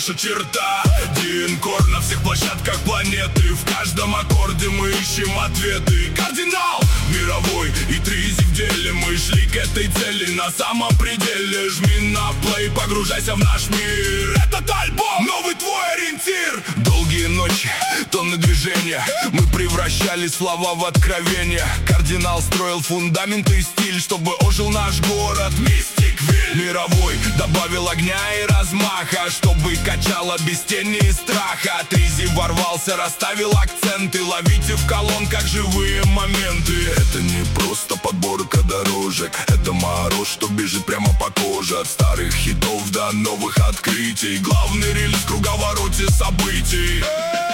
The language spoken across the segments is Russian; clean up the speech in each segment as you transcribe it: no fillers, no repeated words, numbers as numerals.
наша черта. Динкор на всех площадках планеты. В каждом аккорде мы ищем ответы. Кардинал мировой и тризи в деле. Мы шли к этой цели на самом пределе. Жми на плей, погружайся в наш мир. Этот альбом — новый твой ориентир. Долгие ночи, тонны движения. Мы превращали слова в откровения. Кардинал строил фундаменты и стиль, чтобы ожил наш город. Мистиквиль мировой добавил огня и размаха, чтобы качало без тени и страха. Тризи ворвался, расставил акценты. Ловите в колонках живые моменты. Это не просто подборка дорожек, это мороз, что бежит прямо по коже. От старых хитов до новых открытий. Главный релиз в круговороте событий.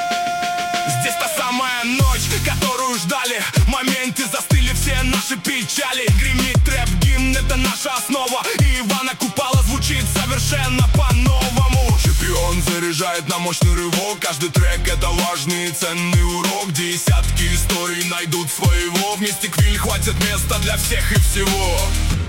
Здесь та самая ночь, которую ждали. В моменте застыли все наши печали. Гремит трэп, гимн — это наша основа. И Ивана Купала звучит совершенно по-новому. Чемпион заряжает на мощный рывок. Каждый трек — это важный и ценный урок. Десятки историй найдут своего. В Мистиквиль хватит места для всех и всего.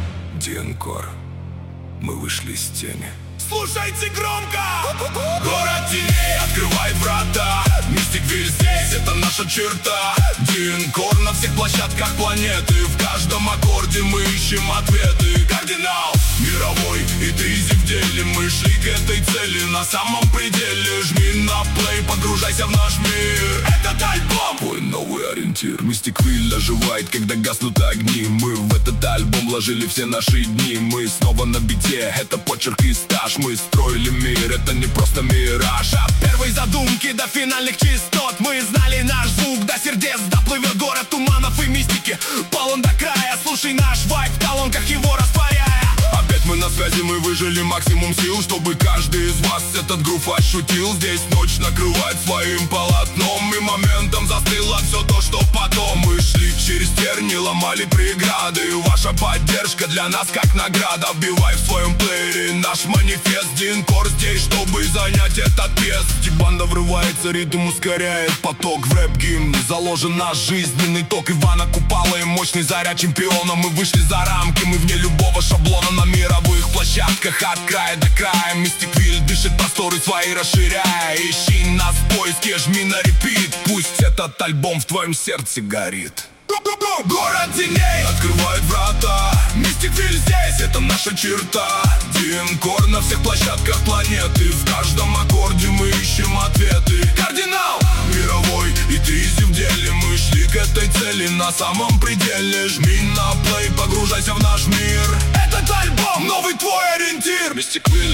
Динкор, мы вышли из тени. Слушайте громко! Город теней открывает врата. Мистиквиль здесь — это наша черта. Динкор на всех площадках планеты. В каждом аккорде мы ищем ответы. Кардинал мировой и тризи в деле. Мы шли к этой цели на самом пределе. Жми на плей, погружайся в наш мир. Этот альбом — твой новый ориентир. Мистиквиль оживает, когда гаснут огни. Мы в этот альбом вложили все наши дни. Мы снова на бите, это почерк и стаж. Мы строили мир, это не просто мираж. От первой задумки до финальных частот мы знали наш звук до сердец. Доплывет город туманов и мистики. Полон до края, слушай наш вайб в колонках, его растворяя. Опять мы на связи, мы выжили максимум сил, чтобы каждый из вас этот грув ощутил. Здесь ночь накрывает своим полотном, и моментом застыло все то, что потом. Мы шли через терни, ломали преграды. Ваша поддержка для нас как награда. Вбивай в своем плеере наш манифест. Динкор здесь, чтобы занять этот мест. Банда врывается, ритм ускоряет поток. В рэп-гимн заложен наш жизненный ток. Ивана Купала и мощный заряд чемпиона. Мы вышли за рамки, мы вне любого шаблона. На мировых площадках от края до края. Мистиквиль дышит просторы свои, расширяя. Ищи нас в поиске, жми на репит. Пусть этот альбом в твоем сердце горит. Город теней открывает врата. Мистиквиль здесь — это наша черта. Динкор на всех площадках планеты. В каждом аккорде мы ищем ответы. Кардинал мировой и тризи в деле. Мы шли к этой цели на самом пределе. Жми на плей, погружайся в наш мир. Этот альбом — новый твой ориентир. Мистиквиль,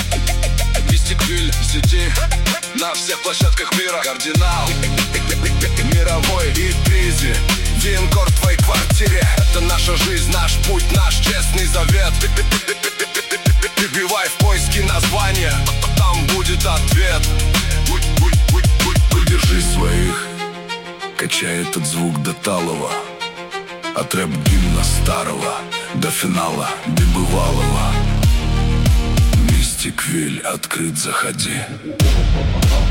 Мистиквиль в сети. На всех площадках мира. Кардинал мировой и тризи. Динкор в твоей квартире. Это наша жизнь, наш путь, наш честный завет. Вбивай в поиски названия, там будет ответ. Поддержи своих, качай этот звук до талого. От рэп-гимна старого до финала небывалого. Мистиквиль открыт, заходи.